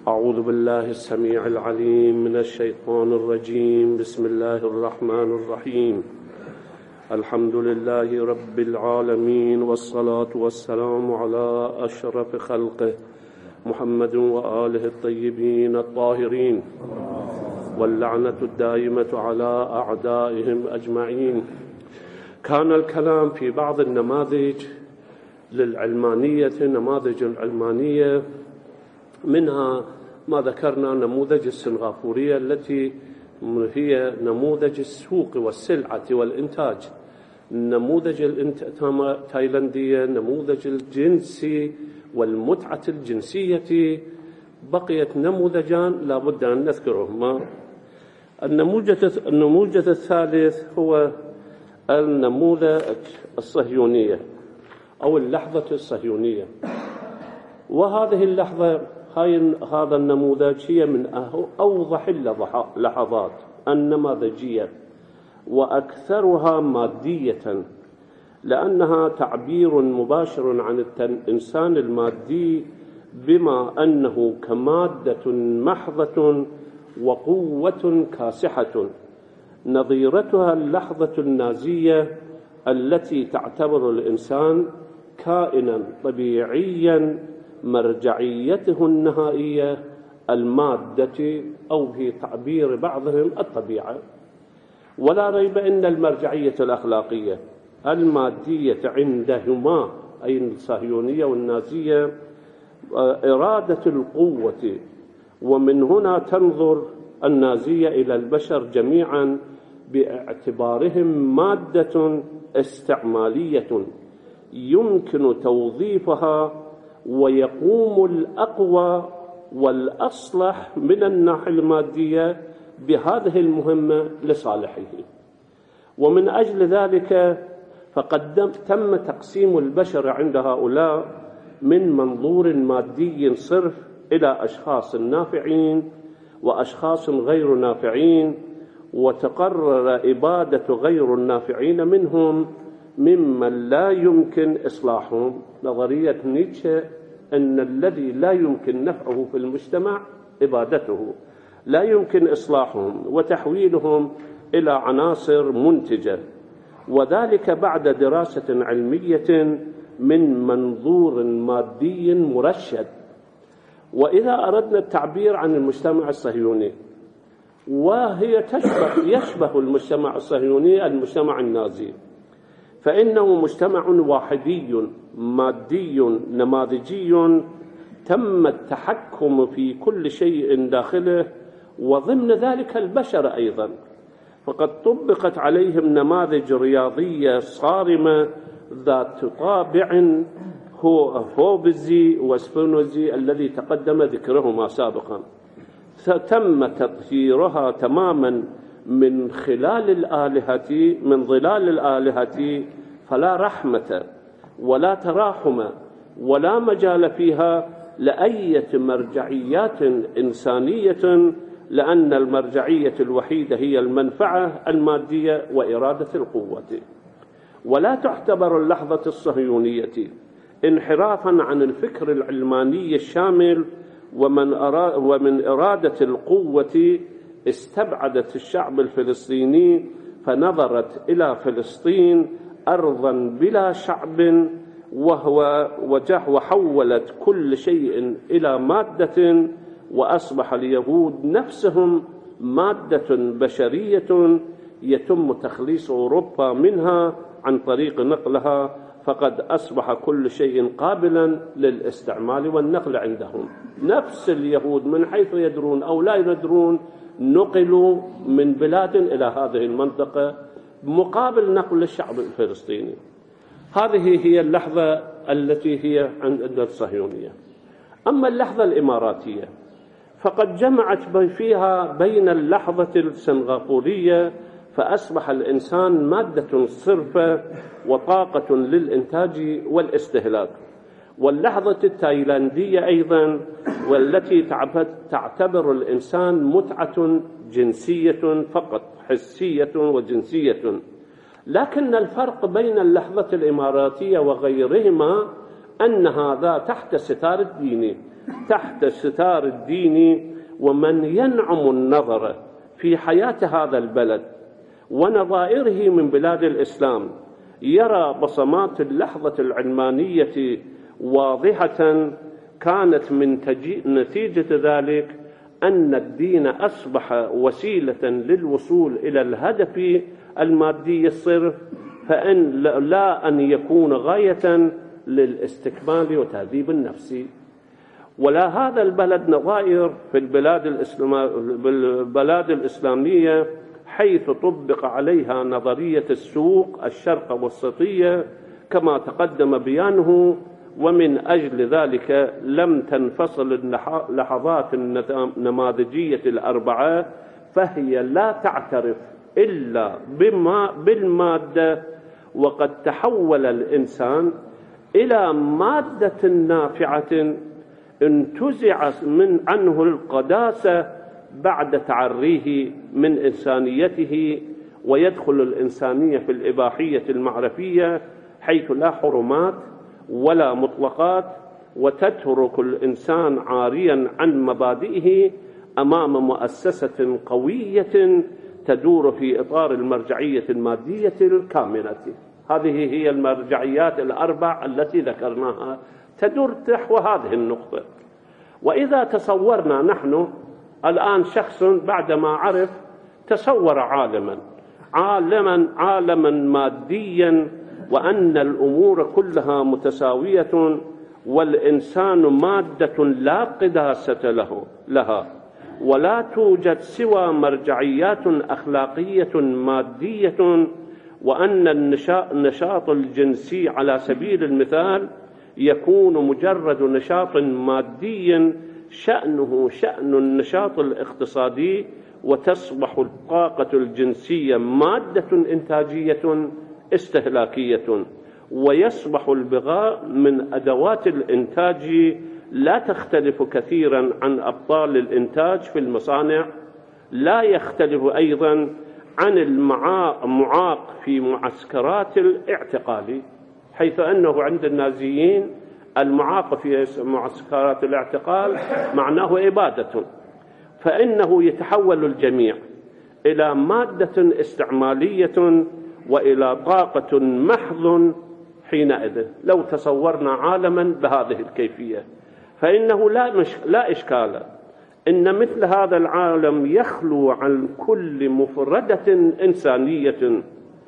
أعوذ بالله السميع العليم من الشيطان الرجيم. بسم الله الرحمن الرحيم. الحمد لله رب العالمين، والصلاة والسلام على أشرف خلقه محمد وآله الطيبين الطاهرين، واللعنة الدائمة على أعدائهم أجمعين. كان الكلام في بعض النماذج للعلمانية، نماذج العلمانية، منها ما ذكرنا نموذج السنغافورية التي هي نموذج السوق والسلعة والإنتاج، نموذج التايلاندية نموذج الجنسي والمتعة الجنسية. بقيت نموذجان لا بد أن نذكرهما. النموذج الثالث هو النموذج الصهيونية أو اللحظة الصهيونية، وهذه اللحظة هذا النموذج هي من أوضح اللحظات النماذجية وأكثرها مادية، لأنها تعبير مباشر عن الإنسان المادي بما أنه كمادة محضة وقوة كاسحة. نظيرتها اللحظة النازية التي تعتبر الإنسان كائنا طبيعيا مرجعيته النهائية المادة، أو في تعبير بعضهم الطبيعة. ولا ريب أن المرجعية الأخلاقية المادية عندهما، أي الصهيونية والنازية، إرادة القوة. ومن هنا تنظر النازية إلى البشر جميعا باعتبارهم مادة استعمالية يمكن توظيفها، ويقوم الأقوى والأصلح من الناحية المادية بهذه المهمة لصالحه. ومن أجل ذلك فقد تم تقسيم البشر عند هؤلاء من منظور مادي صرف إلى أشخاص نافعين وأشخاص غير نافعين، وتقرر إبادة غير النافعين منهم ممن لا يمكن إصلاحهم. نظرية نيتشه أن الذي لا يمكن نفعه في المجتمع إبادته، لا يمكن إصلاحهم وتحويلهم إلى عناصر منتجة، وذلك بعد دراسة علمية من منظور مادي مرشد. وإذا أردنا التعبير عن المجتمع الصهيوني، وهي يشبه المجتمع الصهيوني المجتمع النازي، فإنه مجتمع واحدي مادي نماذجي تم التحكم في كل شيء داخله، وضمن ذلك البشر أيضا، فقد طبقت عليهم نماذج رياضية صارمة ذات طابع هوبزي وسبينوزي الذي تقدم ذكرهما سابقا. تم تطهيرها تماما من ظلال الآلهة، فلا رحمة ولا تراحم ولا مجال فيها لأية مرجعيات إنسانية، لأن المرجعية الوحيدة هي المنفعة المادية وإرادة القوة. ولا تعتبر اللحظة الصهيونية انحرافا عن الفكر العلماني الشامل، ومن إرادة القوة استبعدت الشعب الفلسطيني، فنظرت إلى فلسطين أرضا بلا شعب، وحولت كل شيء إلى مادة، وأصبح اليهود نفسهم مادة بشرية يتم تخليص أوروبا منها عن طريق نقلها، فقد أصبح كل شيء قابلا للاستعمال والنقل عندهم. نفس اليهود من حيث يدرون أو لا يدرون نقلوا من بلاد إلى هذه المنطقة مقابل نقل الشعب الفلسطيني. هذه هي اللحظة التي هي عند الصهيونية. أما اللحظة الإماراتية فقد جمعت فيها بين اللحظة السنغافورية، فأصبح الإنسان مادة صرفة وطاقة للإنتاج والاستهلاك، واللحظة التايلاندية أيضا، والتي تعتبر الإنسان متعة جنسية فقط، حسية وجنسية. لكن الفرق بين اللحظة الإماراتية وغيرهما أن هذا تحت ستار الدين، تحت ستار الدين، ومن ينعم النظر في حياة هذا البلد ونظائره من بلاد الإسلام يرى بصمات اللحظة العلمانية واضحة. كانت من نتيجة ذلك أن الدين أصبح وسيلة للوصول إلى الهدف المادي الصرف، فإن لا أن يكون غاية للاستكمال وتهذيب النفس. ولا هذا البلد نظائر في البلاد الإسلامية حيث طبق عليها نظرية السوق الشرق وسطية كما تقدم بيانه، ومن أجل ذلك لم تنفصل اللحظات النماذجية الأربعة، فهي لا تعترف إلا بالمادة. وقد تحول الإنسان إلى مادة نافعة انتزع عنه القداسة بعد تعريه من إنسانيته، ويدخل الإنسانية في الإباحية المعرفية حيث لا حرمات ولا مطلقات، وتترك الإنسان عاريا عن مبادئه أمام مؤسسة قوية تدور في إطار المرجعية المادية الكاملة. هذه هي المرجعيات الأربع التي ذكرناها تدور نحو هذه النقطة. وإذا تصورنا نحن الآن شخص بعدما عرف تصور عالما ماديا، وأن الأمور كلها متساوية، والإنسان مادة لا قداسة لها، ولا توجد سوى مرجعيات أخلاقية مادية، وأن النشاط الجنسي على سبيل المثال يكون مجرد نشاط مادي شأنه شأن النشاط الاقتصادي، وتصبح الطاقة الجنسية مادة إنتاجية استهلاكية، ويصبح البغاء من أدوات الإنتاج لا تختلف كثيرا عن أبطال الإنتاج في المصانع، لا يختلف أيضا عن المعاق في معسكرات الاعتقال، حيث أنه عند النازيين المعاق في معسكرات الاعتقال معناه إبادة، فإنه يتحول الجميع إلى مادة استعمالية وإلى طاقة محض. حينئذ لو تصورنا عالما بهذه الكيفية فإنه لا إشكال إن مثل هذا العالم يخلو عن كل مفردة إنسانية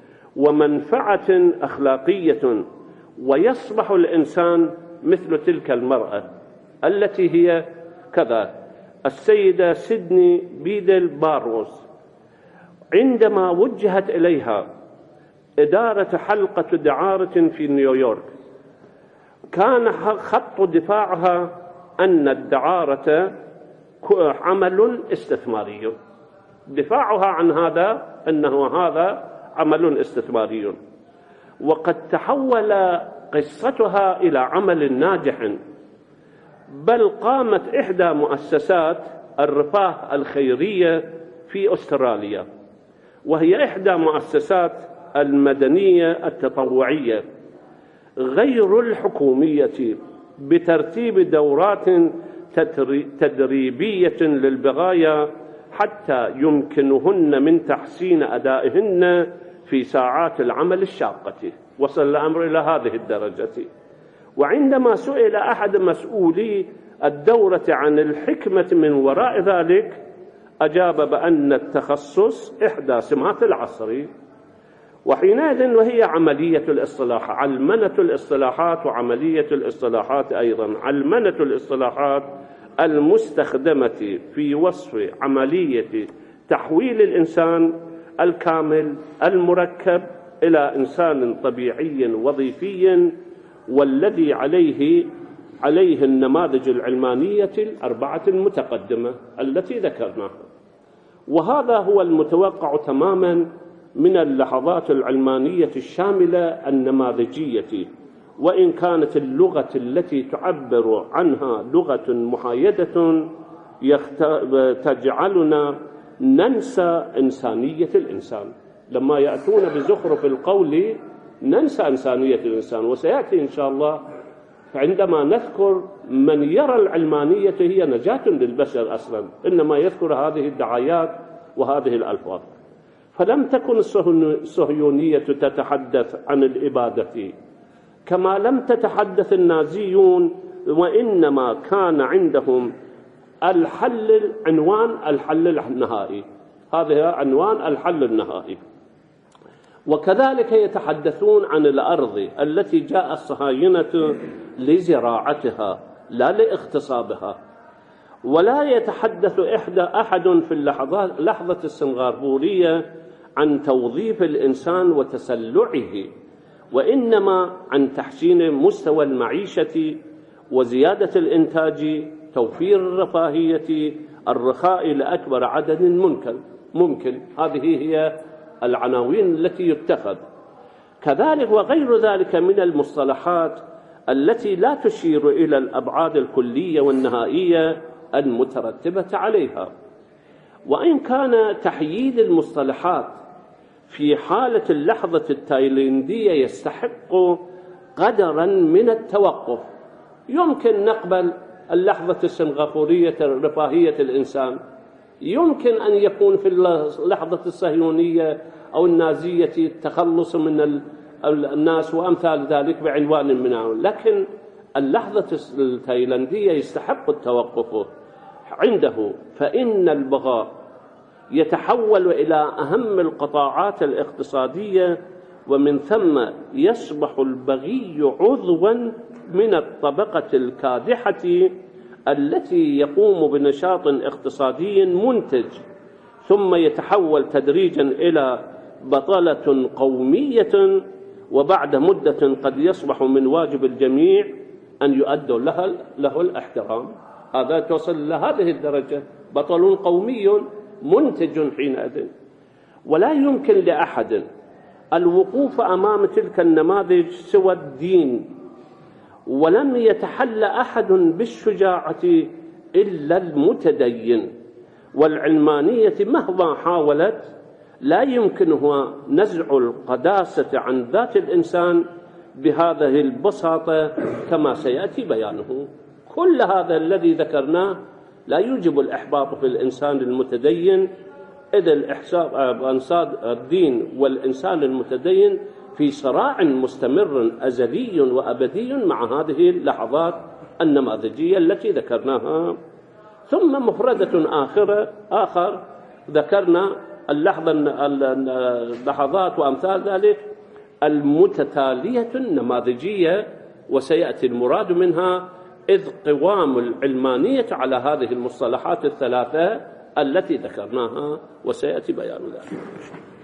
ومنفعة أخلاقية، ويصبح الإنسان مثل تلك المرأة التي هي كذا السيدة سيدني بيدل باروز، عندما وجهت إليها إدارة حلقة دعارة في نيويورك كان خط دفاعها أن الدعارة عمل استثماري. دفاعها عن هذا أنه هذا عمل استثماري، وقد تحول قصتها إلى عمل ناجح. بل قامت إحدى مؤسسات الرفاه الخيرية في أستراليا، وهي إحدى مؤسسات المدنية التطوعية غير الحكومية، بترتيب دورات تدريبية للبغايا حتى يمكنهن من تحسين أدائهن في ساعات العمل الشاقة. وصل الأمر إلى هذه الدرجة. وعندما سئل أحد مسؤولي الدورة عن الحكمة من وراء ذلك أجاب بأن التخصص إحدى سمات العصر. وحينئذ وهي عملية الإصلاح، علمنة الإصلاحات وعملية الإصلاحات أيضا، علمنة الإصلاحات المستخدمة في وصف عملية تحويل الإنسان الكامل المركب إلى إنسان طبيعي وظيفي، والذي عليه النماذج العلمانية الأربعة المتقدمة التي ذكرناها. وهذا هو المتوقع تماما من اللحظات العلمانية الشاملة النماذجية، وإن كانت اللغة التي تعبر عنها لغة محايدة تجعلنا ننسى إنسانية الإنسان. لما يأتون بزخرف القول ننسى إنسانية الإنسان، وسيأتي إن شاء الله عندما نذكر من يرى العلمانية هي نجاة للبشر أصلا، إنما يذكر هذه الدعايات وهذه الألفاظ. فلم تكن الصهيونية تتحدث عن الإبادة كما لم تتحدث النازيون، وإنما كان عندهم عنوان الحل النهائي. هذا عنوان الحل النهائي. وكذلك يتحدثون عن الأرض التي جاء الصهاينة لزراعتها لا لاغتصابها. ولا يتحدث أحد في لحظة السنغافورية عن توظيف الإنسان وتسلعه، وإنما عن تحسين مستوى المعيشة وزيادة الإنتاج، توفير الرفاهية، الرخاء لأكبر عدد ممكن. هذه هي العناوين التي يتخذ. كذلك وغير ذلك من المصطلحات التي لا تشير إلى الأبعاد الكلية والنهائية المترتبة عليها. وإن كان تحييد المصطلحات في حالة اللحظة التايلاندية يستحق قدرا من التوقف، يمكن نقبل اللحظة السنغافورية رفاهية الإنسان، يمكن أن يكون في اللحظة الصهيونية أو النازية التخلص من الناس وأمثال ذلك بعنوان منه، لكن اللحظة التايلاندية يستحق التوقف عنده، فإن البغاء يتحول إلى أهم القطاعات الاقتصادية، ومن ثم يصبح البغي عضوا من الطبقة الكادحة التي يقوم بنشاط اقتصادي منتج، ثم يتحول تدريجا إلى بطالة قومية، وبعد مدة قد يصبح من واجب الجميع أن يؤدوا له الاحترام. هذا توصل لهذه الدرجة، بطل قومي منتج حينئذ. ولا يمكن لأحد الوقوف أمام تلك النماذج سوى الدين، ولم يتحل أحد بالشجاعة إلا المتدين. والعلمانية مهما حاولت لا يمكنها نزع القداسة عن ذات الإنسان بهذه البساطة كما سيأتي بيانه. كل هذا الذي ذكرناه لا يوجب الإحباط في الإنسان المتدين، إذ الدين والإنسان المتدين في صراع مستمر أزلي وأبدي مع هذه اللحظات النماذجية التي ذكرناها. ثم مفردة آخر ذكرنا اللحظات وأمثال ذلك المتتالية النماذجية، وسيأتي المراد منها إذ قوام العلمانية على هذه المصطلحات الثلاثة التي ذكرناها، وسيأتي بيان ذلك.